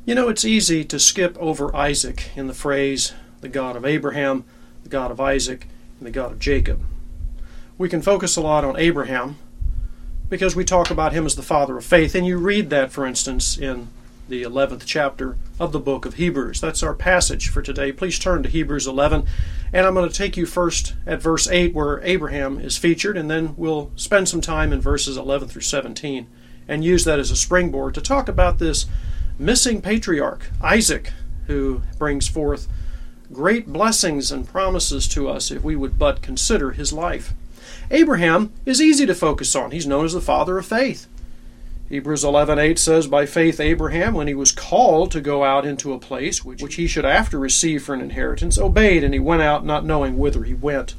You know, it's easy to skip over Isaac in the phrase, the God of Abraham, the God of Isaac, and the God of Jacob. We can focus a lot on Abraham because we talk about him as the father of faith, and you read that, for instance, in the 11th chapter of the book of Hebrews. That's our passage for today. Please turn to Hebrews 11, and I'm going to take you first at verse 8 where Abraham is featured, and then we'll spend some time in verses 11 through 17 and use that as a springboard to talk about this missing patriarch, Isaac, who brings forth great blessings and promises to us if we would but consider his life. Abraham is easy to focus on. He's known as the father of faith. Hebrews 11:8 says, "By faith Abraham, when he was called to go out into a place which he should after receive for an inheritance, obeyed, and he went out not knowing whither he went."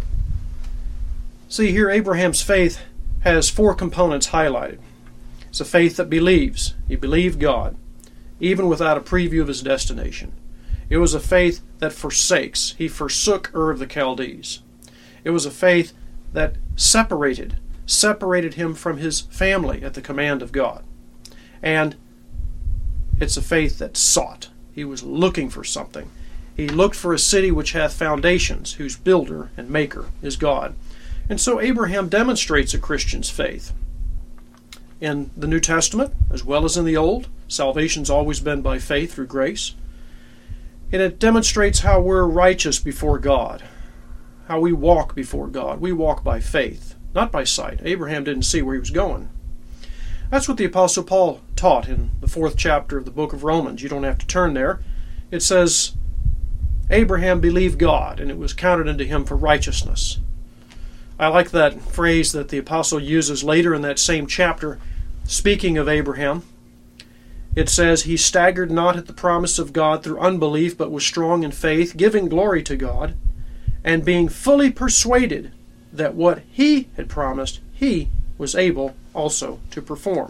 See, here Abraham's faith has four components highlighted. It's a faith that believes. He believed God, even without a preview of his destination. It was a faith that forsakes. He forsook Ur of the Chaldees. It was a faith that separated him from his family at the command of God. And it's a faith that sought. He was looking for something. He looked for a city which hath foundations, whose builder and maker is God. And so Abraham demonstrates a Christian's faith. In the New Testament, as well as in the Old, salvation's always been by faith through grace. And it demonstrates how we're righteous before God, how we walk before God. We walk by faith, not by sight. Abraham didn't see where he was going. That's what the Apostle Paul taught in the 4th chapter of the book of Romans. You don't have to turn there. It says, Abraham believed God, and it was counted unto him for righteousness. I like that phrase that the apostle uses later in that same chapter, speaking of Abraham. It says, "He staggered not at the promise of God through unbelief, but was strong in faith, giving glory to God, and being fully persuaded that what he had promised, he was able also to perform."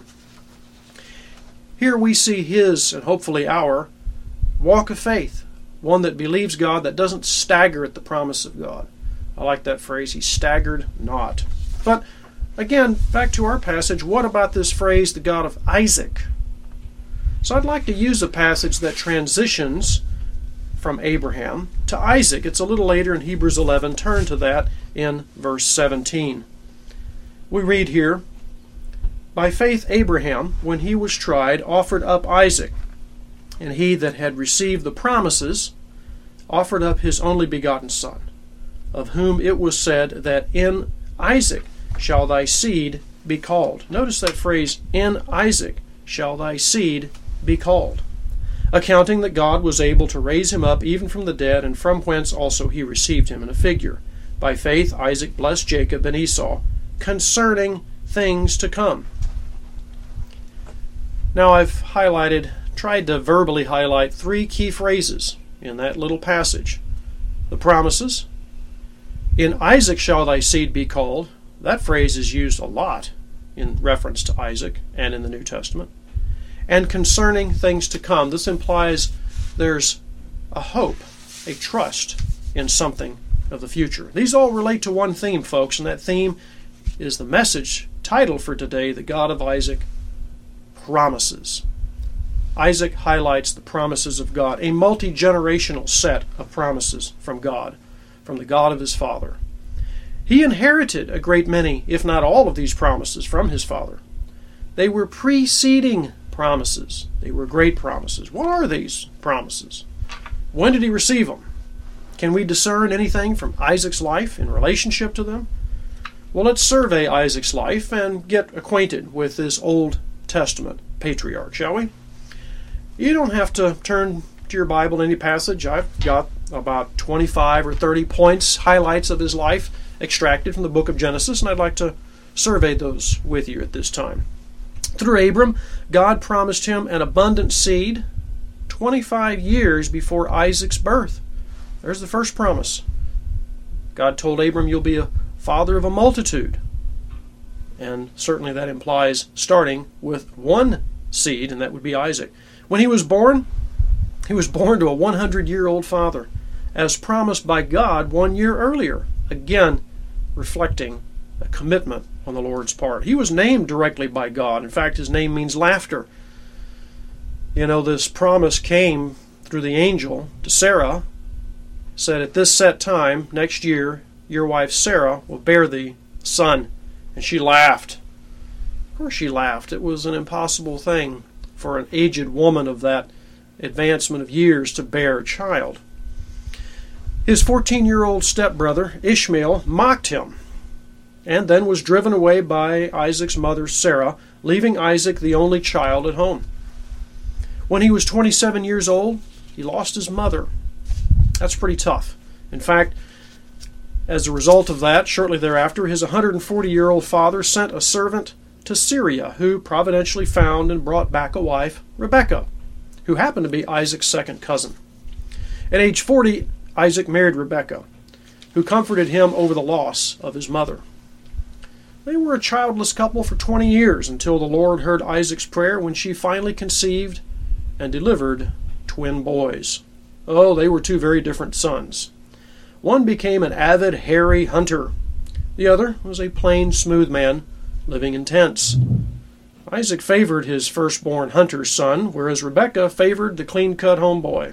Here we see his, and hopefully our, walk of faith, one that believes God, that doesn't stagger at the promise of God. I like that phrase, he staggered not. But again, back to our passage, what about this phrase, the God of Isaac? So I'd like to use a passage that transitions from Abraham to Isaac. It's a little later in Hebrews 11. Turn to that in verse 17. We read here, "By faith Abraham, when he was tried, offered up Isaac, and he that had received the promises offered up his only begotten son, of whom it was said that in Isaac shall thy seed be called." Notice that phrase, "in Isaac shall thy seed be called," accounting that God was able to raise him up even from the dead, and from whence also he received him in a figure. By faith Isaac blessed Jacob and Esau concerning things to come. Now I've tried to verbally highlight three key phrases in that little passage. The promises. In Isaac shall thy seed be called. That phrase is used a lot in reference to Isaac and in the New Testament. And concerning things to come. This implies there's a hope, a trust in something of the future. These all relate to one theme, folks, and that theme is the message title for today, the God of Isaac promises. Isaac highlights the promises of God, a multi-generational set of promises from God, from the God of his father. He inherited a great many, if not all of these promises from his father. They were preceding promises. They were great promises. What are these promises? When did he receive them? Can we discern anything from Isaac's life in relationship to them? Well, let's survey Isaac's life and get acquainted with this Old Testament patriarch, shall we? You don't have to turn to your Bible any passage. I've got about 25 or 30 points, highlights of his life extracted from the book of Genesis, and I'd like to survey those with you at this time. Through Abram, God promised him an abundant seed 25 years before Isaac's birth. There's the first promise. God told Abram, "You'll be a father of a multitude." And certainly that implies starting with one seed, and that would be Isaac. When he was born to a 100-year-old father, as promised by God 1 year earlier, again reflecting a commitment on the Lord's part. He was named directly by God. In fact, his name means laughter. This promise came through the angel to Sarah, said, at this set time, next year, your wife Sarah will bear thee a son. And she laughed. Of course she laughed. It was an impossible thing for an aged woman of that advancement of years to bear a child. His 14-year-old stepbrother, Ishmael, mocked him, and then was driven away by Isaac's mother, Sarah, leaving Isaac the only child at home. When he was 27 years old, he lost his mother. That's pretty tough. In fact, as a result of that, shortly thereafter, his 140-year-old father sent a servant to Syria, who providentially found and brought back a wife, Rebekah, who happened to be Isaac's second cousin. At age 40, Isaac married Rebekah, who comforted him over the loss of his mother. They were a childless couple for 20 years until the Lord heard Isaac's prayer when she finally conceived and delivered twin boys. Oh, they were two very different sons. One became an avid, hairy hunter. The other was a plain, smooth man living in tents. Isaac favored his firstborn hunter's son, whereas Rebekah favored the clean-cut homeboy.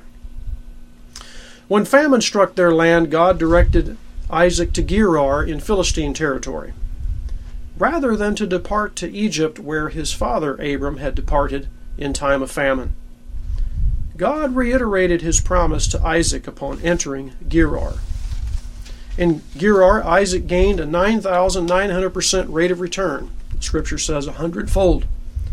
When famine struck their land, God directed Isaac to Gerar in Philistine territory, rather than to depart to Egypt, where his father Abram had departed in time of famine. God reiterated his promise to Isaac upon entering Gerar. In Gerar, Isaac gained a 9,900% rate of return. Scripture says 100-fold.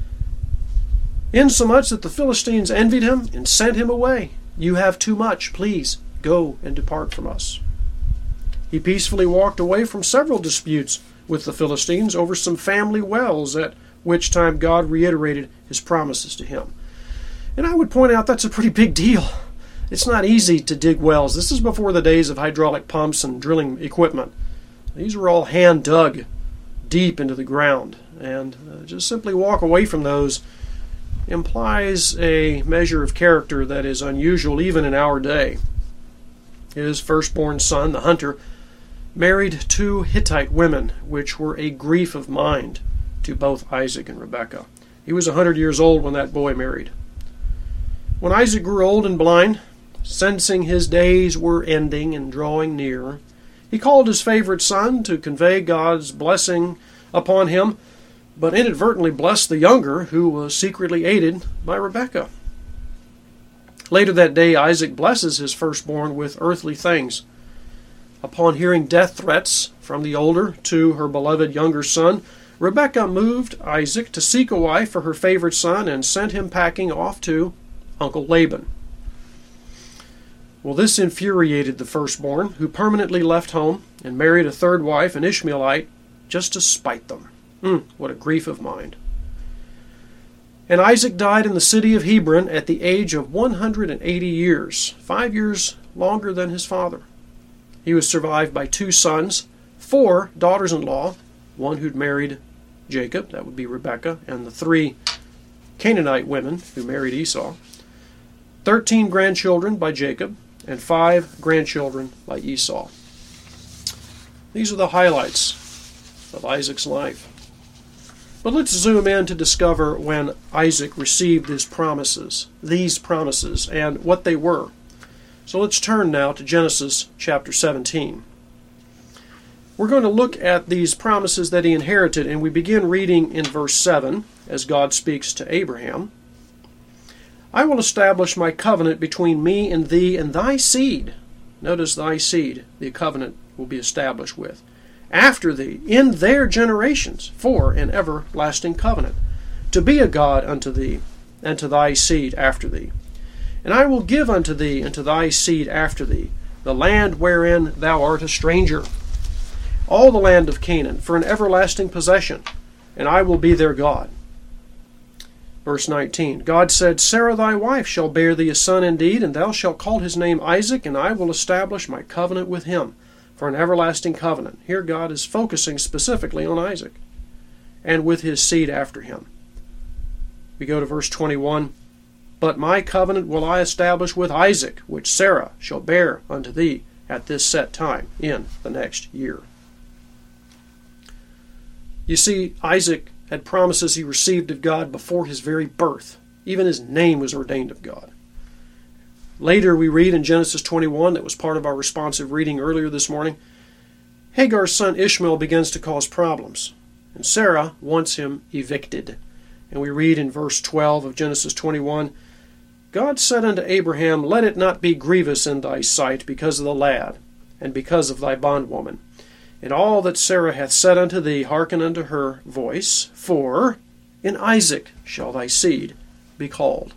Insomuch that the Philistines envied him and sent him away. You have too much. Please go and depart from us. He peacefully walked away from several disputes with the Philistines over some family wells, at which time God reiterated his promises to him. And I would point out that's a pretty big deal. It's not easy to dig wells. This is before the days of hydraulic pumps and drilling equipment. These were all hand dug deep into the ground. And just simply walk away from those implies a measure of character that is unusual even in our day. His firstborn son, the hunter, married two Hittite women, which were a grief of mind to both Isaac and Rebekah. He was 100 years old when that boy married. When Isaac grew old and blind, sensing his days were ending and drawing near, he called his favorite son to convey God's blessing upon him, but inadvertently blessed the younger, who was secretly aided by Rebekah. Later that day, Isaac blesses his firstborn with earthly things. Upon hearing death threats from the older to her beloved younger son, Rebekah moved Isaac to seek a wife for her favorite son and sent him packing off to Uncle Laban. Well, this infuriated the firstborn, who permanently left home and married a third wife, an Ishmaelite, just to spite them. What a grief of mind. And Isaac died in the city of Hebron at the age of 180 years, 5 years longer than his father. He was survived by 2 sons, 4 daughters-in-law, one who'd married Jacob, that would be Rebekah, and the 3 Canaanite women who married Esau, 13 grandchildren by Jacob, and 5 grandchildren by Esau. These are the highlights of Isaac's life. But let's zoom in to discover when Isaac received these promises, and what they were. So let's turn now to Genesis chapter 17. We're going to look at these promises that he inherited, and we begin reading in verse 7 as God speaks to Abraham. I will establish my covenant between me and thee and thy seed. Notice thy seed, the covenant will be established with. After thee, in their generations, for an everlasting covenant, to be a God unto thee, and to thy seed after thee. And I will give unto thee and to thy seed after thee the land wherein thou art a stranger, all the land of Canaan, for an everlasting possession, and I will be their God. Verse 19, God said, Sarah thy wife shall bear thee a son indeed, and thou shalt call his name Isaac, and I will establish my covenant with him, for an everlasting covenant. Here God is focusing specifically on Isaac, and with his seed after him. We go to verse 21, But my covenant will I establish with Isaac, which Sarah shall bear unto thee at this set time in the next year. You see, Isaac had promises he received of God before his very birth. Even his name was ordained of God. Later we read in Genesis 21, that was part of our responsive reading earlier this morning, Hagar's son Ishmael begins to cause problems, and Sarah wants him evicted. And we read in verse 12 of Genesis 21, God said unto Abraham, Let it not be grievous in thy sight because of the lad, and because of thy bondwoman. In all that Sarah hath said unto thee, hearken unto her voice, for in Isaac shall thy seed be called.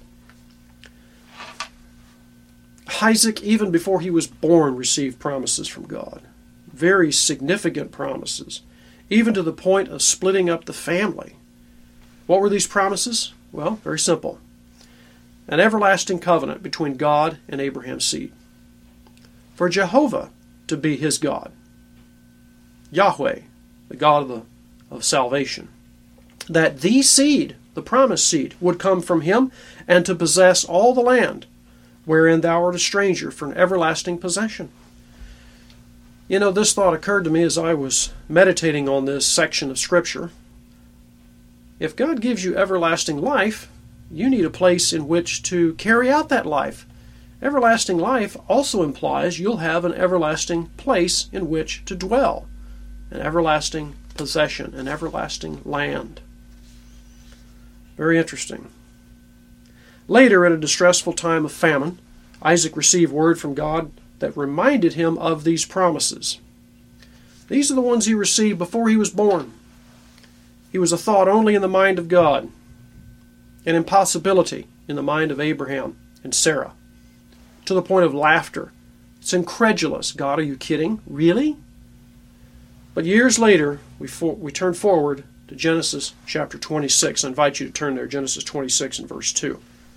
Isaac, even before he was born, received promises from God. Very significant promises, even to the point of splitting up the family. What were these promises? Well, very simple. An everlasting covenant between God and Abraham's seed. For Jehovah to be his God. Yahweh, the God of salvation. That the seed, the promised seed, would come from him and to possess all the land wherein thou art a stranger for an everlasting possession. You know, this thought occurred to me as I was meditating on this section of Scripture. If God gives you everlasting life, you need a place in which to carry out that life. Everlasting life also implies you'll have an everlasting place in which to dwell, an everlasting possession, an everlasting land. Very interesting. Later, at a distressful time of famine, Isaac received word from God that reminded him of these promises. These are the ones he received before he was born. He was a thought only in the mind of God, an impossibility in the mind of Abraham and Sarah, to the point of laughter. It's incredulous. God, are you kidding? Really? But years later, we turn forward to Genesis chapter 26. I invite you to turn there, Genesis 26 and verse 2.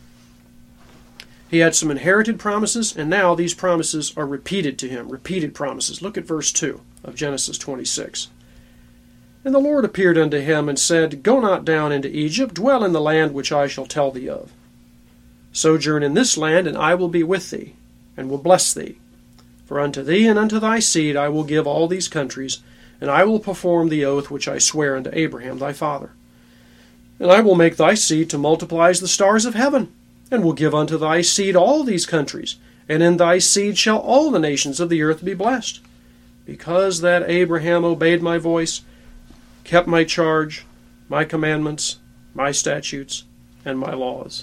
He had some inherited promises, and now these promises are repeated to him, repeated promises. Look at verse 2 of Genesis 26. And the Lord appeared unto him and said, Go not down into Egypt, dwell in the land which I shall tell thee of. Sojourn in this land, and I will be with thee, and will bless thee. For unto thee and unto thy seed I will give all these countries, and I will perform the oath which I swear unto Abraham thy father. And I will make thy seed to multiply as the stars of heaven, and will give unto thy seed all these countries, and in thy seed shall all the nations of the earth be blessed. Because that Abraham obeyed my voice, kept my charge, my commandments, my statutes, and my laws.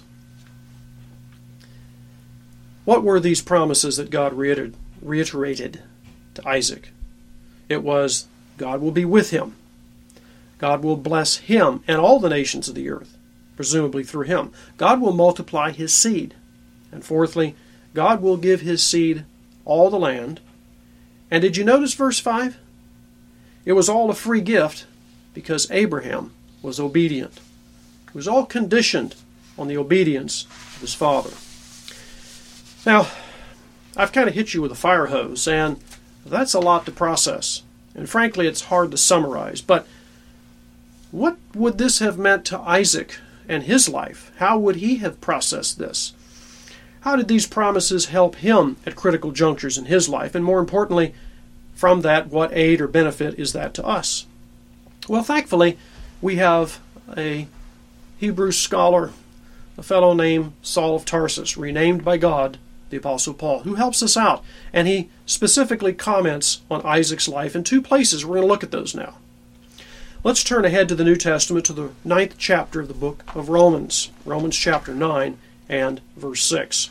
What were these promises that God reiterated to Isaac? It was, God will be with him. God will bless him and all the nations of the earth, presumably through him. God will multiply his seed. And fourthly, God will give his seed all the land. And did you notice verse 5? It was all a free gift because Abraham was obedient. It was all conditioned on the obedience of his father. Now, I've kind of hit you with a fire hose, and that's a lot to process. And frankly, it's hard to summarize. But what would this have meant to Isaac and his life? How would he have processed this? How did these promises help him at critical junctures in his life? And more importantly, from that, what aid or benefit is that to us? Well, thankfully, we have a Hebrew scholar, a fellow named Saul of Tarsus, renamed by God, the Apostle Paul, who helps us out. And he specifically comments on Isaac's life in two places. We're going to look at those now. Let's turn ahead to the New Testament, to the 9th chapter of the book of Romans. Romans chapter 9 and verse 6.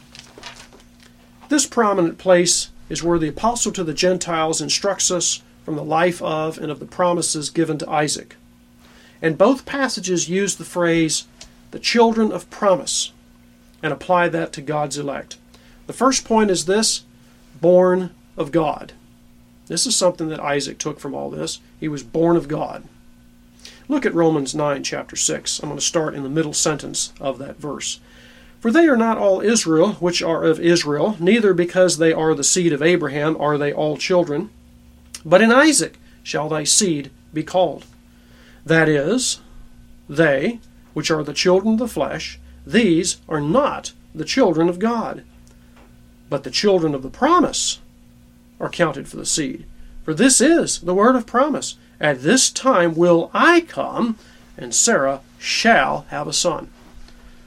This prominent place is where the apostle to the Gentiles instructs us from the life of and of the promises given to Isaac. And both passages use the phrase, the children of promise, and apply that to God's elect. The first point is this, born of God. This is something that Isaac took from all this. He was born of God. Look at Romans 9, chapter 6. I'm going to start in the middle sentence of that verse. For they are not all Israel, which are of Israel, neither because they are the seed of Abraham are they all children. But in Isaac shall thy seed be called. That is, they, which are the children of the flesh, these are not the children of God. But the children of the promise are counted for the seed. For this is the word of promise. At this time will I come, and Sarah shall have a son.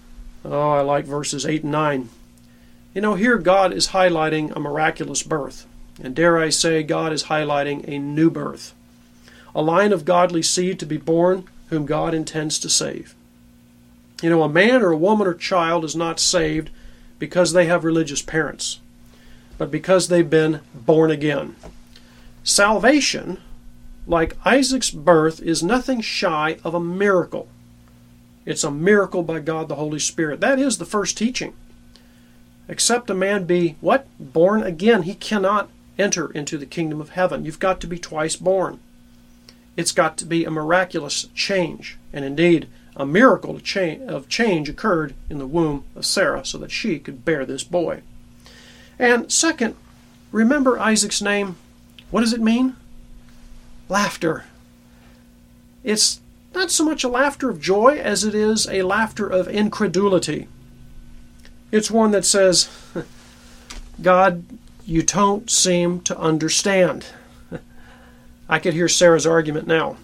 Oh, I like verses 8 and 9. Here God is highlighting a miraculous birth. And dare I say, God is highlighting a new birth. A line of godly seed to be born whom God intends to save. A man or a woman or child is not saved because they have religious parents, but because they've been born again. Salvation, like Isaac's birth, is nothing shy of a miracle. It's a miracle by God the Holy Spirit. That is the first teaching. Except a man be, what? Born again. He cannot enter into the kingdom of heaven. You've got to be twice born. It's got to be a miraculous change. And indeed, a miracle of change occurred in the womb of Sarah so that she could bear this boy. And second, remember Isaac's name. What does it mean? Laughter. It's not so much a laughter of joy as it is a laughter of incredulity. It's one that says, God, you don't seem to understand. I could hear Sarah's argument now.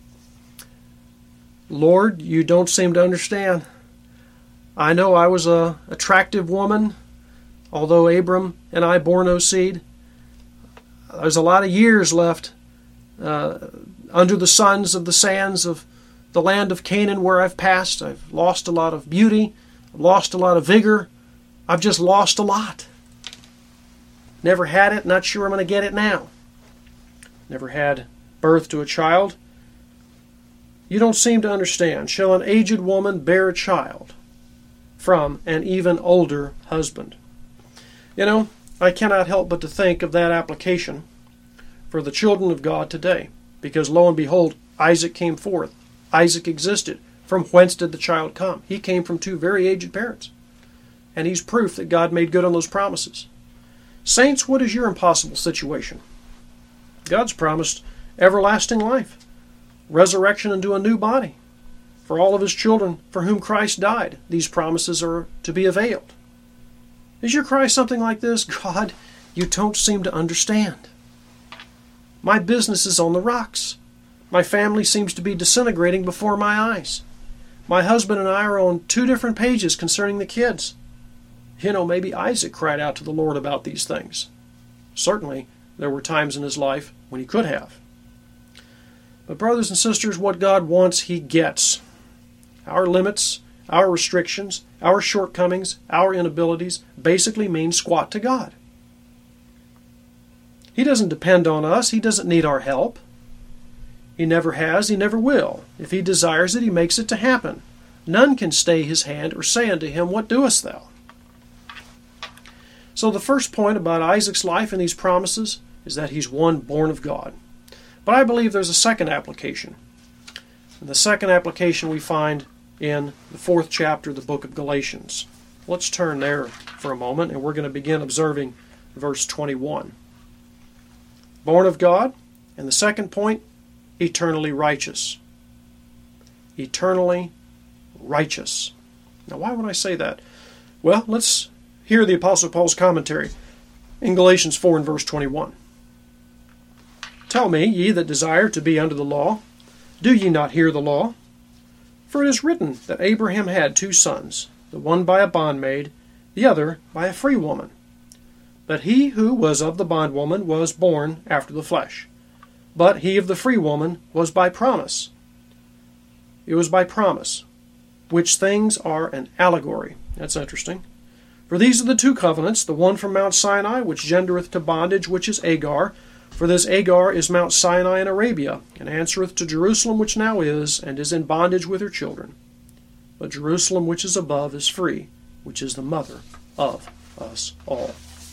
Lord, you don't seem to understand. I know I was an attractive woman, although Abram and I bore no seed. There's a lot of years left under the suns of the sands of the land of Canaan where I've passed. I've lost a lot of beauty. I've lost a lot of vigor. I've just lost a lot. Never had it, not sure I'm going to get it now. Never had birth to a child. You don't seem to understand. Shall an aged woman bear a child from an even older husband? I cannot help but to think of that application for the children of God today. Because lo and behold, Isaac came forth. Isaac existed. From whence did the child come? He came from two very aged parents. And he's proof that God made good on those promises. Saints, what is your impossible situation? God's promised everlasting life, resurrection into a new body. For all of his children for whom Christ died, these promises are to be availed. Is your cry something like this? God, you don't seem to understand. My business is on the rocks. My family seems to be disintegrating before my eyes. My husband and I are on 2 different pages concerning the kids. Maybe Isaac cried out to the Lord about these things. Certainly, there were times in his life when he could have. But brothers and sisters, what God wants, he gets. Our limits, our restrictions, our shortcomings, our inabilities basically mean squat to God. He doesn't depend on us. He doesn't need our help. He never has. He never will. If he desires it, he makes it to happen. None can stay his hand or say unto him, What doest thou? So the first point about Isaac's life and these promises is that he's one born of God. But I believe there's a second application. And the second application we find in the 4th chapter of the book of Galatians. Let's turn there for a moment, and we're going to begin observing verse 21. Born of God, and the second point, eternally righteous. Eternally righteous. Now, why would I say that? Well, let's hear the Apostle Paul's commentary in Galatians 4 and verse 21. Tell me, ye that desire to be under the law, do ye not hear the law? For it is written that Abraham had 2 sons, the one by a bondmaid, the other by a free woman. But he who was of the bondwoman was born after the flesh, but he of the free woman was by promise. It was by promise, which things are an allegory. That's interesting. For these are the 2 covenants, the one from Mount Sinai, which gendereth to bondage, which is Agar. For this Agar is Mount Sinai in Arabia, and answereth to Jerusalem which now is, and is in bondage with her children. But Jerusalem which is above is free, which is the mother of us all.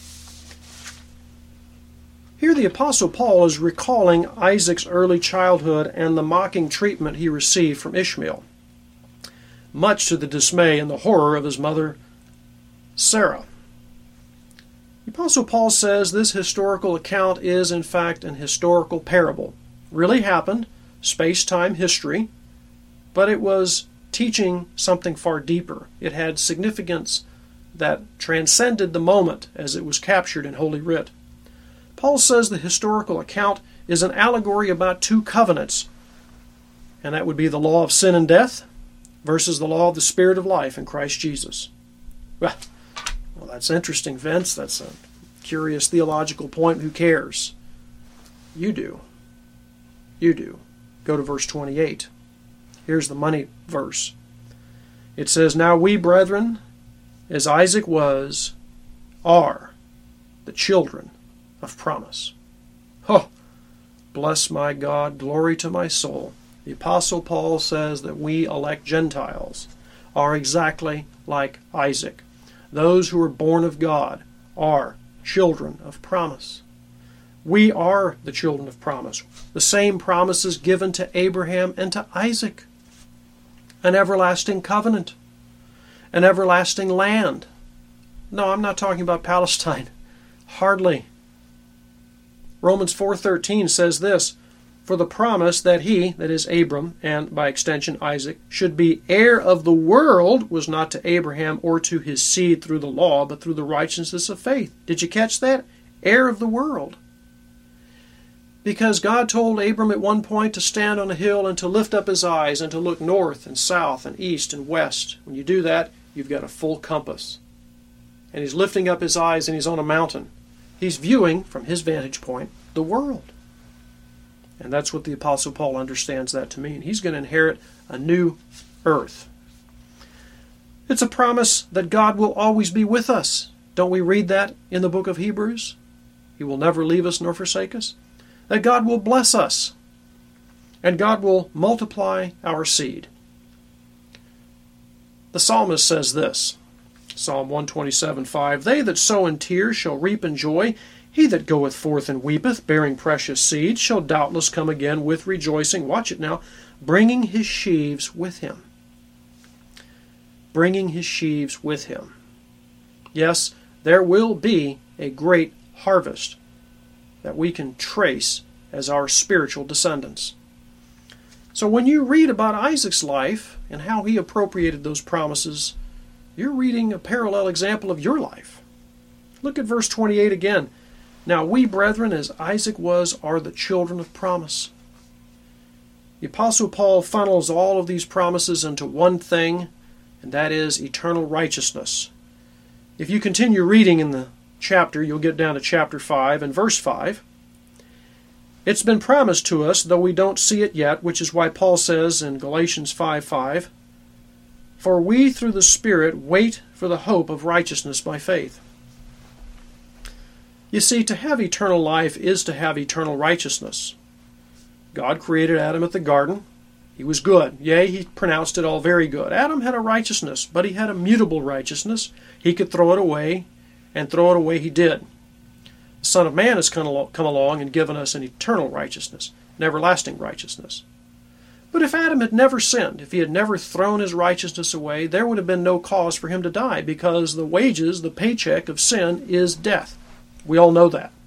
Here the Apostle Paul is recalling Isaac's early childhood and the mocking treatment he received from Ishmael, much to the dismay and the horror of his mother Sarah. The Apostle Paul says this historical account is, in fact, an historical parable. Really happened, space-time history, but it was teaching something far deeper. It had significance that transcended the moment as it was captured in Holy Writ. Paul says the historical account is an allegory about 2 covenants, and that would be the law of sin and death versus the law of the Spirit of life in Christ Jesus. Well, that's interesting, Vince. That's a curious theological point. Who cares? You do. You do. Go to verse 28. Here's the money verse. It says, "Now we, brethren, as Isaac was, are the children of promise." Oh, bless my God, glory to my soul. The Apostle Paul says that we elect Gentiles are exactly like Isaac. Those who are born of God are children of promise. We are the children of promise. The same promises given to Abraham and to Isaac. An everlasting covenant. An everlasting land. No, I'm not talking about Palestine. Hardly. Romans 4:13 says this, "For the promise that he," that is Abram, and by extension Isaac, "should be heir of the world was not to Abraham or to his seed through the law, but through the righteousness of faith." Did you catch that? Heir of the world. Because God told Abram at one point to stand on a hill and to lift up his eyes and to look north and south and east and west. When you do that, you've got a full compass. And he's lifting up his eyes and he's on a mountain. He's viewing, from his vantage point, the world. And that's what the Apostle Paul understands that to mean. He's going to inherit a new earth. It's a promise that God will always be with us. Don't we read that in the book of Hebrews? He will never leave us nor forsake us. That God will bless us. And God will multiply our seed. The psalmist says this, Psalm 127:5, "They that sow in tears shall reap in joy. He that goeth forth and weepeth, bearing precious seed, shall doubtless come again with rejoicing." Watch it now. "Bringing his sheaves with him." Bringing his sheaves with him. Yes, there will be a great harvest that we can trace as our spiritual descendants. So when you read about Isaac's life and how he appropriated those promises, you're reading a parallel example of your life. Look at verse 28 again. "Now we, brethren, as Isaac was, are the children of promise." The Apostle Paul funnels all of these promises into one thing, and that is eternal righteousness. If you continue reading in the chapter, you'll get down to chapter 5 and verse 5. "It's been promised to us, though we don't see it yet," which is why Paul says in Galatians 5:5, "For we through the Spirit wait for the hope of righteousness by faith." You see, to have eternal life is to have eternal righteousness. God created Adam at the garden. He was good. Yea, he pronounced it all very good. Adam had a righteousness, but he had a mutable righteousness. He could throw it away, and throw it away he did. The Son of Man has come along and given us an eternal righteousness, an everlasting righteousness. But if Adam had never sinned, if he had never thrown his righteousness away, there would have been no cause for him to die, because the wages, the paycheck of sin is death. We all know that.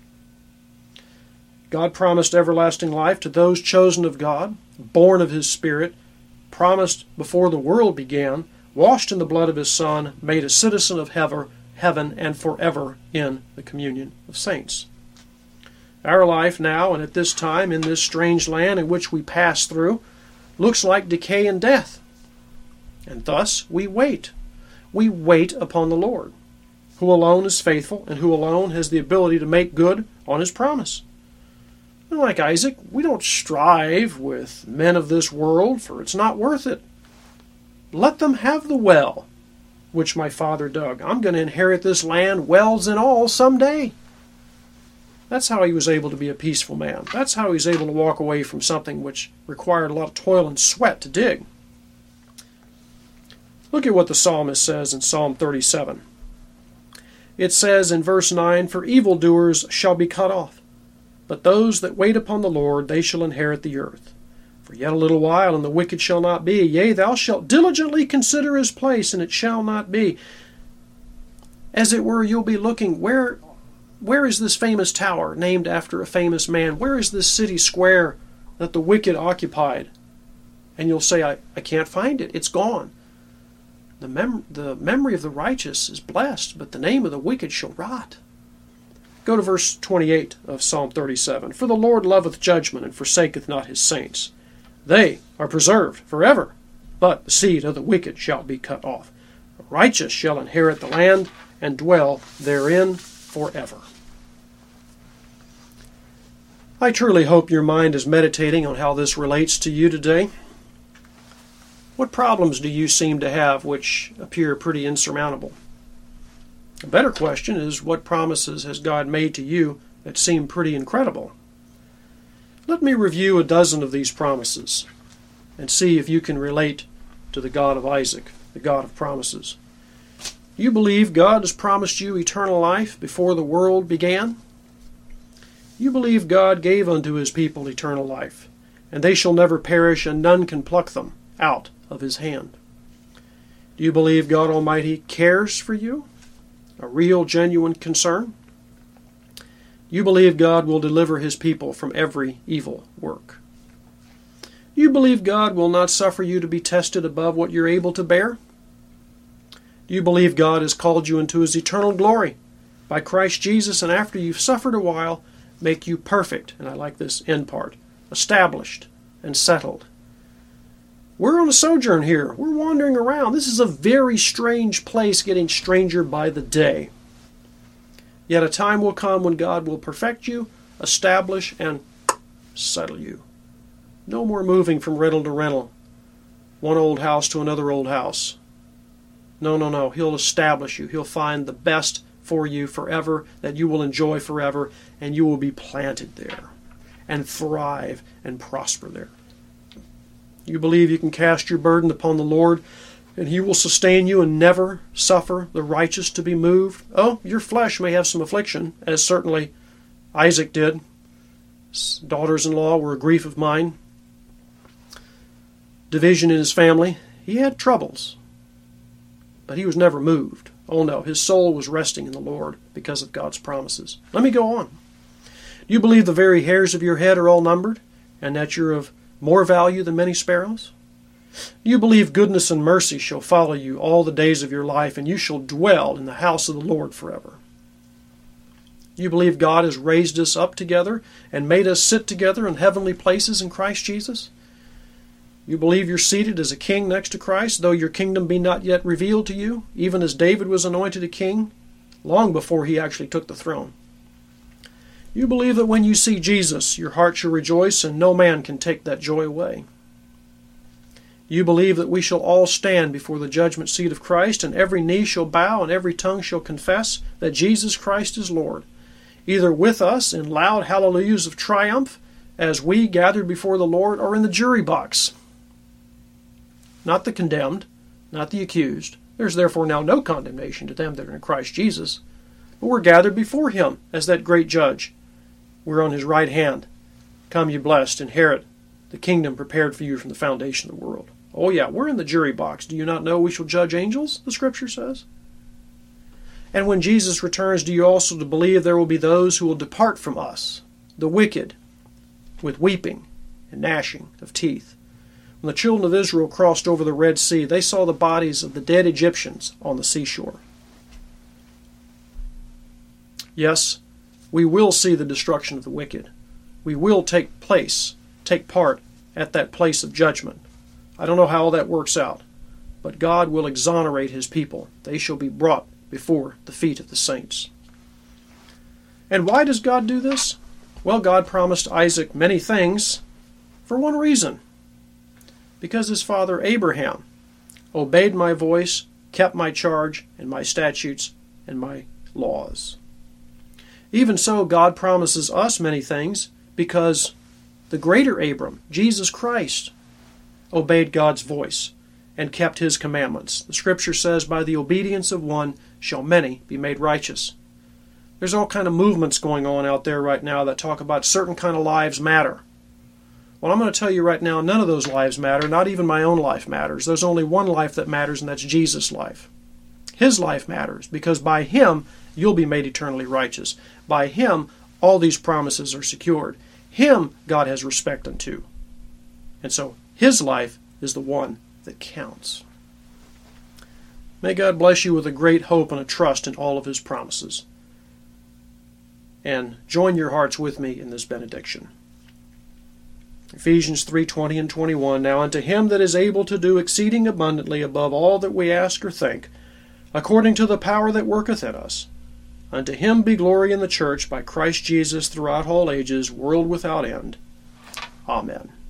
God promised everlasting life to those chosen of God, born of his Spirit, promised before the world began, washed in the blood of his Son, made a citizen of heaven, and forever in the communion of saints. Our life now and at this time in this strange land in which we pass through looks like decay and death. And thus we wait. We wait upon the Lord, who alone is faithful and who alone has the ability to make good on his promise. And like Isaac, we don't strive with men of this world, for it's not worth it. Let them have the well which my father dug. I'm going to inherit this land, wells and all, someday. That's how he was able to be a peaceful man. That's how he was able to walk away from something which required a lot of toil and sweat to dig. Look at what the psalmist says in Psalm 37. It says in verse 9, "For evildoers shall be cut off, but those that wait upon the Lord, they shall inherit the earth. For yet a little while, and the wicked shall not be. Yea, thou shalt diligently consider his place, and it shall not be." As it were, you'll be looking, where is this famous tower named after a famous man? Where is this city square that the wicked occupied? And you'll say, I can't find it. It's gone. The memory of the righteous is blessed, but the name of the wicked shall rot. Go to verse 28 of Psalm 37. "For the Lord loveth judgment, and forsaketh not his saints. They are preserved forever, but the seed of the wicked shall be cut off. The righteous shall inherit the land and dwell therein forever. I truly hope your mind is meditating on how this relates to you today. What problems do you seem to have which appear pretty insurmountable? A better question is, what promises has God made to you that seem pretty incredible? Let me review a dozen of these promises and see if you can relate to the God of Isaac, the God of promises. You believe God has promised you eternal life before the world began? You believe God gave unto his people eternal life, and they shall never perish, and none can pluck them out of his hand. Do you believe God Almighty cares for you? A real, genuine concern? You believe God will deliver his people from every evil work? You believe God will not suffer you to be tested above what you're able to bear? Do you believe God has called you into his eternal glory by Christ Jesus, and after you've suffered a while, make you perfect, and I like this end part, established and settled? We're on a sojourn here. We're wandering around. This is a very strange place, getting stranger by the day. Yet a time will come when God will perfect you, establish, and settle you. No more moving from rental to rental, one old house to another old house. No. He'll establish you. He'll find the best for you forever, that you will enjoy forever, and you will be planted there and thrive and prosper there. You believe you can cast your burden upon the Lord, and he will sustain you and never suffer the righteous to be moved? Oh, your flesh may have some affliction, as certainly Isaac did. His daughters-in-law were a grief of mine. Division in his family. He had troubles, but he was never moved. Oh no, his soul was resting in the Lord because of God's promises. Let me go on. Do you believe the very hairs of your head are all numbered, and that you're of more value than many sparrows? Do you believe goodness and mercy shall follow you all the days of your life, and you shall dwell in the house of the Lord forever? Do you believe God has raised us up together and made us sit together in heavenly places in Christ Jesus? You believe you're seated as a king next to Christ, though your kingdom be not yet revealed to you, even as David was anointed a king long before he actually took the throne. You believe that when you see Jesus, your heart shall rejoice, and no man can take that joy away. You believe that we shall all stand before the judgment seat of Christ, and every knee shall bow, and every tongue shall confess that Jesus Christ is Lord, either with us in loud hallelujahs of triumph as we gathered before the Lord, or in the jury box. Not the condemned, not the accused. There's therefore now no condemnation to them that are in Christ Jesus. But we're gathered before him as that great judge. We're on his right hand. Come, you blessed, inherit the kingdom prepared for you from the foundation of the world. Oh yeah, we're in the jury box. Do you not know we shall judge angels, the Scripture says? And when Jesus returns, do you also believe there will be those who will depart from us, the wicked, with weeping and gnashing of teeth? When the children of Israel crossed over the Red Sea, they saw the bodies of the dead Egyptians on the seashore. Yes, we will see the destruction of the wicked. We will take part at that place of judgment. I don't know how all that works out, but God will exonerate his people. They shall be brought before the feet of the saints. And why does God do this? Well, God promised Isaac many things for one reason. Because his father Abraham obeyed my voice, kept my charge, and my statutes, and my laws. Even so, God promises us many things because the greater Abram, Jesus Christ, obeyed God's voice and kept his commandments. The Scripture says, by the obedience of one shall many be made righteous. There's all kind of movements going on out there right now that talk about certain kind of lives matter. Well, I'm going to tell you right now, none of those lives matter. Not even my own life matters. There's only one life that matters, and that's Jesus' life. His life matters, because by him, you'll be made eternally righteous. By him, all these promises are secured. Him, God has respect unto. And so, his life is the one that counts. May God bless you with a great hope and a trust in all of his promises. And join your hearts with me in this benediction. Ephesians 3:20 and 21. Now unto him that is able to do exceeding abundantly above all that we ask or think, according to the power that worketh in us, unto him be glory in the church by Christ Jesus throughout all ages, world without end. Amen.